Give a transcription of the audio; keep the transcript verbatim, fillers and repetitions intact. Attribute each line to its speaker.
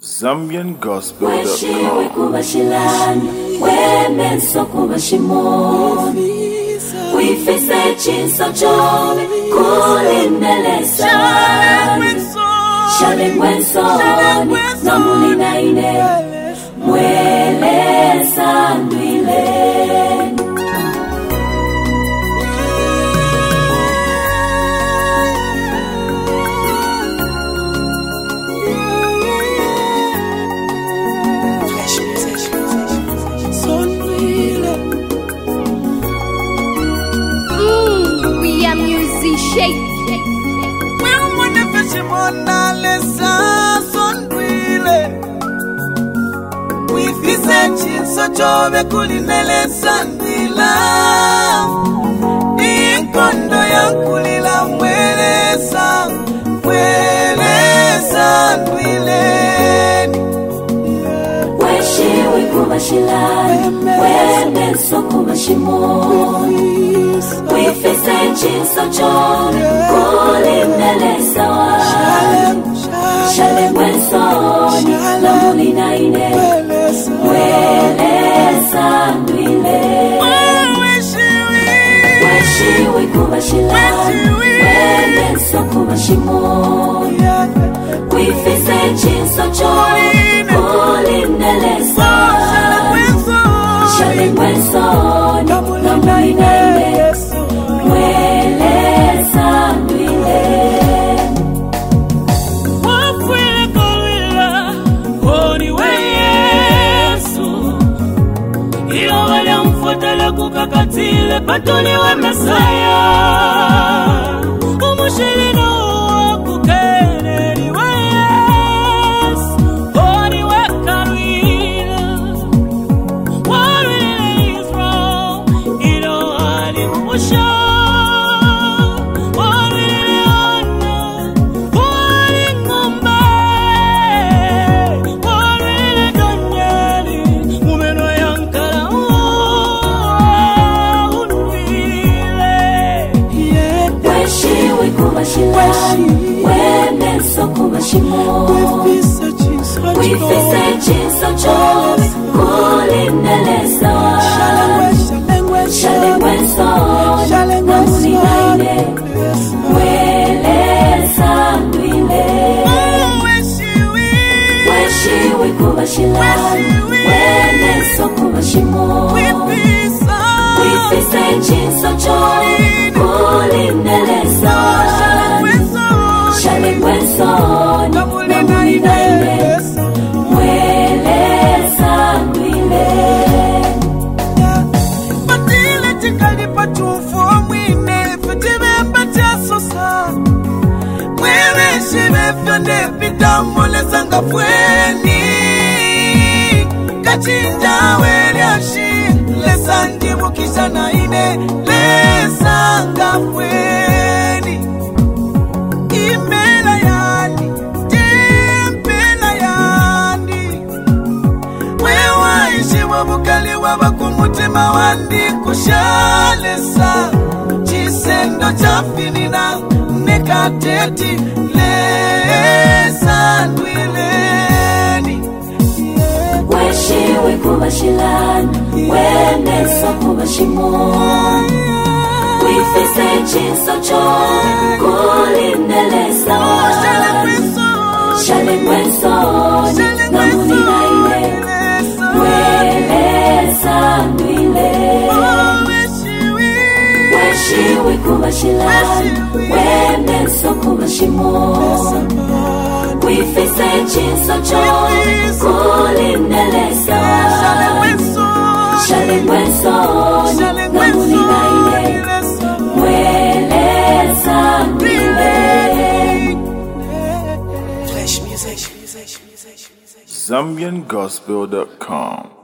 Speaker 1: Zambian Gospel dot com.
Speaker 2: Weshiwe kubashilani, wemenso kubashimoni. Wifise chinso chobe, kulindelesa. Shale mwensoni, namuli naine. Mwele sandwile.
Speaker 3: Shake.
Speaker 4: Wewe mwanafeshi mwana lesa sonwile. Wifise chinso chobe kulinelesa ndila. Inkondo ya kulila mwelesa. Mwelesa ndwileni.
Speaker 2: Weshiwe kubashilani, wemenso kubashimoni. Wifise chinso chobe, kulindelesa wa. Shale mwensoni, namuli naine. Mwelesa ndwile. Weshiwe kubashilani, wemenso kubashimoni. Wifise chinso chobe, kulindelesa wa. Shale mwensoni, namuli naine.
Speaker 4: Kukakatile patoni wa Mesaya. Umushilino wa kukeneri wa Yesu. Oni wa karwila. What really is wrong? Ilo hali mwisho. What really honor? What ngombe? What really donyeli? Mumeno yankala.
Speaker 2: Weshiwe kubashilani, wemenso kubashimoni. Wifise chinso chobe, kulindelesa wa. Shale mwensoni, namuli naine. Mwelesa ndwile. Weshiwe kubashilani, wemenso kubashimoni. Wifise chinso chobe, kulindelesa wa. Shale mwensoni, namuli naine. Mwelesa ndwile.
Speaker 4: Matile chikali pachufu mwine fetibe mpachaso sa. Mwewe shive fyonde pita mwole zanga fweni. Kachinja wele ashi lesa njibu kisha na ine lesa nga fweni. Imela yani, jempela yani. Wewa ishi wabukali wabakumutima wandi kushalesa. Chisendo chafinina nekateti lesa ndwileni.
Speaker 2: Weshiwe kubashilani, wemenso kubashimoni. Wifise chinso chobe, kulindelesa wa. Shale mwensoni, namuli naine. Mwelesa ndwile. Weshiwe kubashilani, wemenso kubashimoni. Wifise chinso chobe, kulindelesa wa. Shale mwensoni, namuli naine. Mwelesa ndwile.
Speaker 1: Zambian Gospel dot com.